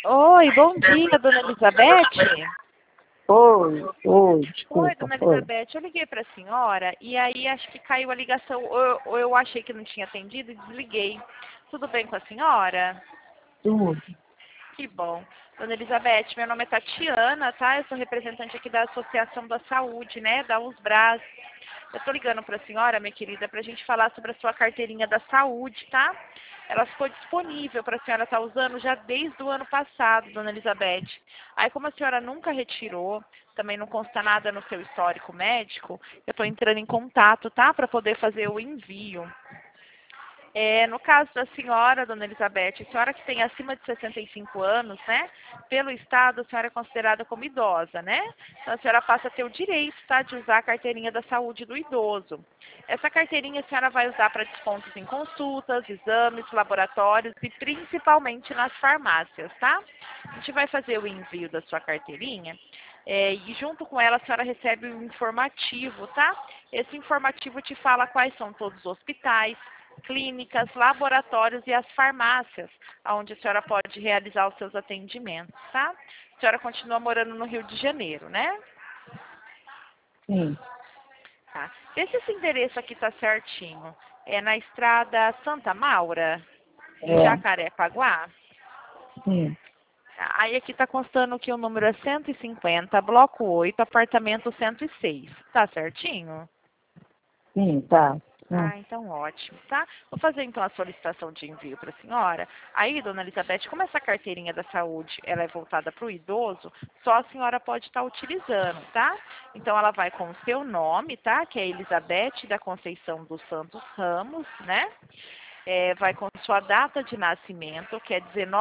Oi, bom dia, dona Elizabeth. Oi, Oi, desculpa, dona oi. Elizabeth, eu liguei para a senhora e aí acho que caiu a ligação, ou eu achei que não tinha atendido e desliguei. Tudo bem com a senhora? Tudo. Que bom. Dona Elizabeth, meu nome é Tatiana, tá? Eu sou representante aqui da Associação da Saúde, né, da USBRAS. Eu tô ligando para a senhora, minha querida, para a gente falar sobre a sua carteirinha da saúde, tá? Ela ficou disponível para a senhora estar usando já desde o ano passado, dona Elizabeth. Aí, como a senhora nunca retirou, também não consta nada no seu histórico médico, eu estou entrando em contato, tá? Para poder fazer o envio. No caso da senhora, dona Elizabeth, a senhora que tem acima de 65 anos, né? Pelo Estado, a senhora é considerada como idosa, né? Então, a senhora passa a ter o direito, tá, de usar a carteirinha da saúde do idoso. Essa carteirinha a senhora vai usar para descontos em consultas, exames, laboratórios e principalmente nas farmácias, tá? A gente vai fazer o envio da sua carteirinha. E junto com ela a senhora recebe um informativo, tá? Esse informativo te fala quais são todos os hospitais, clínicas, laboratórios e as farmácias, onde a senhora pode realizar os seus atendimentos, tá? A senhora continua morando no Rio de Janeiro, né? Sim, Tá. Vê se esse endereço aqui tá certinho. É na estrada Santa Maura, em é, Jacarepaguá. sim, Tá. Aí aqui tá constando que o número é 150, bloco 8, apartamento 106. Tá certinho? sim, tá. Ah, então ótimo, tá? Vou fazer então a solicitação de envio para a senhora. Aí, dona Elizabeth, como essa carteirinha da saúde ela é voltada para o idoso, só a senhora pode estar utilizando, tá? Então ela vai com o seu nome, tá? Que é Elizabeth da Conceição dos Santos Ramos, né? Vai com sua data de nascimento, que é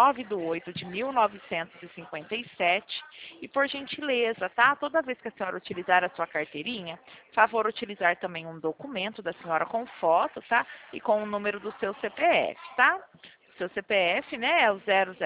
19/8/1957. E por gentileza, tá? Toda vez que a senhora utilizar a sua carteirinha, favor utilizar também um documento da senhora com foto, tá? E com o número do seu CPF, tá? O seu CPF, né, é o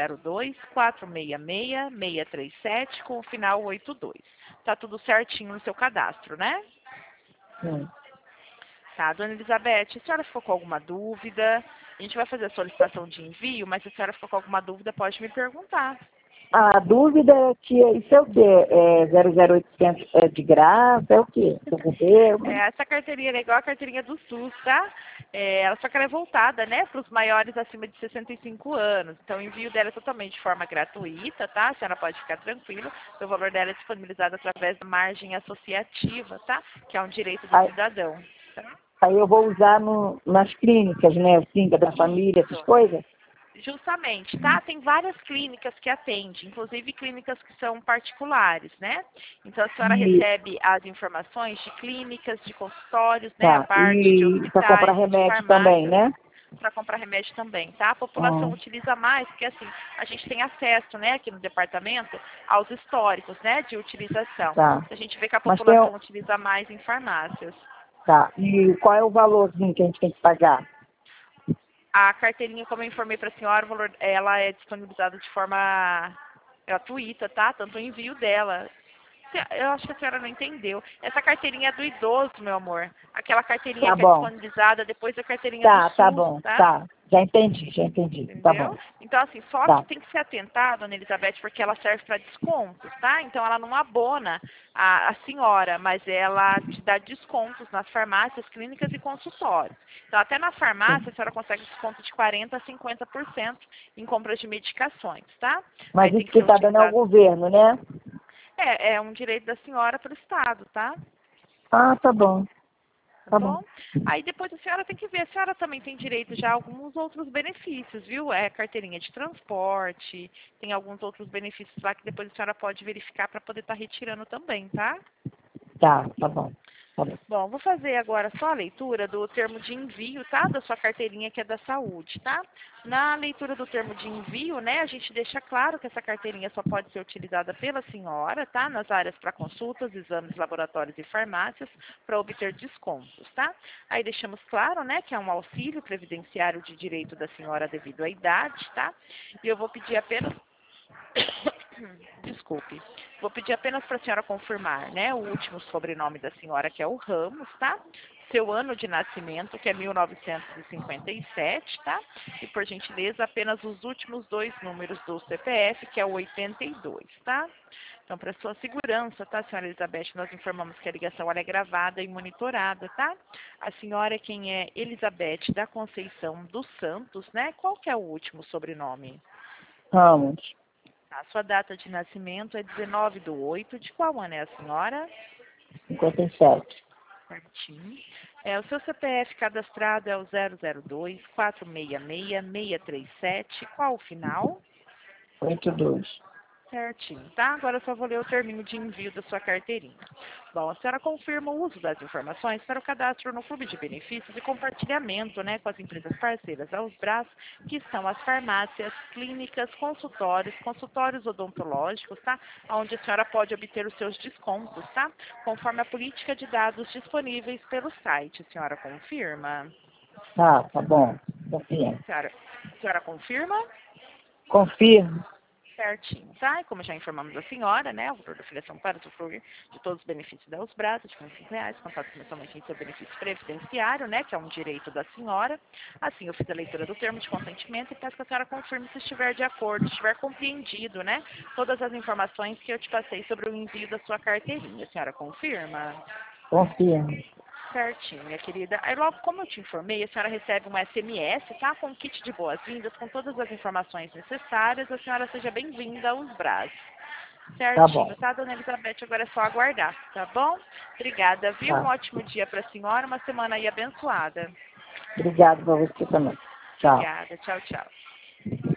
002-466-637 com o final 82. Tá tudo certinho no seu cadastro, né? Sim. Tá, dona Elizabeth, a senhora ficou com alguma dúvida? A gente vai fazer a solicitação de envio, mas se a senhora ficou com alguma dúvida, pode me perguntar. A dúvida é que isso é o quê? É 00800 é de graça? É o quê? Tem governo? Essa carteirinha é igual a carteirinha do SUS, tá? Só que ela é voltada, né, para os maiores acima de 65 anos. Então, o envio dela é totalmente de forma gratuita, tá? A senhora pode ficar tranquila. O valor dela é disponibilizado através da margem associativa, tá? Que é um direito do Aí, cidadão. Tá? aí eu vou usar nas clínicas, né? Clínica da família, essas Isso. coisas? Justamente, tá? Tem várias clínicas que atendem, inclusive clínicas que são particulares, né? Então a senhora E, recebe as informações de clínicas, de consultórios, né? A tá. parte de E para comprar hospitais, de remédio também, farmácias, né? para comprar remédio também, tá? A população Ah, utiliza mais, porque assim, a gente tem acesso, né, aqui no departamento, aos históricos, né, de utilização. tá. A gente vê que a Mas tem, população utiliza mais em farmácias. tá. E qual é o valorzinho que a gente tem que pagar? A carteirinha, como eu informei para a senhora, o valor, ela é disponibilizada de forma gratuita, tá? Tanto o envio dela. Eu acho que a senhora não entendeu. Essa carteirinha é do idoso, meu amor. Aquela carteirinha Tá que é bom. disponibilizada depois da carteirinha do Tá SUS, bom. tá? Tá. Já entendi. Tá Entendeu? bom. Então, assim, só que Tá. tem que se atentar, dona Elizabeth, porque ela serve para descontos, tá? Então, ela não abona a senhora, mas ela te dá descontos nas farmácias, clínicas e consultórios. Então, até na farmácia, Sim. a senhora consegue desconto de 40% a 50% em compras de medicações, tá? Mas Aí tem isso que que ser está dando é o utilizado. governo, né? É um direito da senhora para o Estado, tá? Ah, tá bom. Tá Tá bom. bom? Aí depois a senhora tem que ver, a senhora também tem direito já a alguns outros benefícios, viu? Carteirinha de transporte, tem alguns outros benefícios lá que depois a senhora pode verificar para poder estar retirando também, tá? Tá bom. Tá bom. Bom, vou fazer agora só a leitura do termo de envio, tá? Da sua carteirinha que é da saúde, tá? Na leitura do termo de envio, né, a gente deixa claro que essa carteirinha só pode ser utilizada pela senhora, tá? Nas áreas para consultas, exames, laboratórios e farmácias, para obter descontos, tá? Aí deixamos claro, né, que é um auxílio previdenciário de direito da senhora devido à idade, tá? E eu vou pedir apenas desculpe. Vou pedir apenas para a senhora confirmar, né, o último sobrenome da senhora, que é o Ramos, tá? seu ano de nascimento, que é 1957, tá? E, por gentileza, apenas os últimos 2 números do CPF, que é o 82, tá? Então, para sua segurança, tá, senhora Elizabeth, nós informamos que a ligação ela é gravada e monitorada, tá? A senhora, quem é Elizabeth da Conceição dos Santos, né? Qual que é o último sobrenome? Ramos, A sua data de nascimento é 19/8. De qual ano é a senhora? 57. Certinho. O seu CPF cadastrado é o 002-466-637. Qual o final? 82. Certinho, tá? Agora eu só vou ler o termino de envio da sua carteirinha. Bom, a senhora confirma o uso das informações para o cadastro no Clube de Benefícios e compartilhamento, né, com as empresas parceiras aos braços, que são as farmácias, clínicas, consultórios odontológicos, tá? Onde a senhora pode obter os seus descontos, tá? Conforme a política de dados disponíveis pelo site. A senhora confirma? Tá bom. Confirmo. A senhora confirma? Confirmo. Certinho, tá? E como já informamos a senhora, né, o valor da filiação para usufruir de todos os benefícios da Usbras, de R$25, contado mensalmente em seu benefício previdenciário, né, que é um direito da senhora. Assim, eu fiz a leitura do termo de consentimento e peço que a senhora confirme se estiver de acordo, se estiver compreendido, né, todas as informações que eu te passei sobre o envio da sua carteirinha. A senhora confirma? Confirmo. Certinho, minha querida. Aí logo, como eu te informei, a senhora recebe um SMS, tá? Com um kit de boas-vindas, com todas as informações necessárias. A senhora seja bem-vinda aos Brás. Tá bom. Certinho, tá, dona Elizabeth? Agora é só aguardar, tá bom? Obrigada, viu? Um Tá. ótimo dia para a senhora, uma semana aí abençoada. Obrigado pra você também. Tchau. Obrigada, tchau, tchau.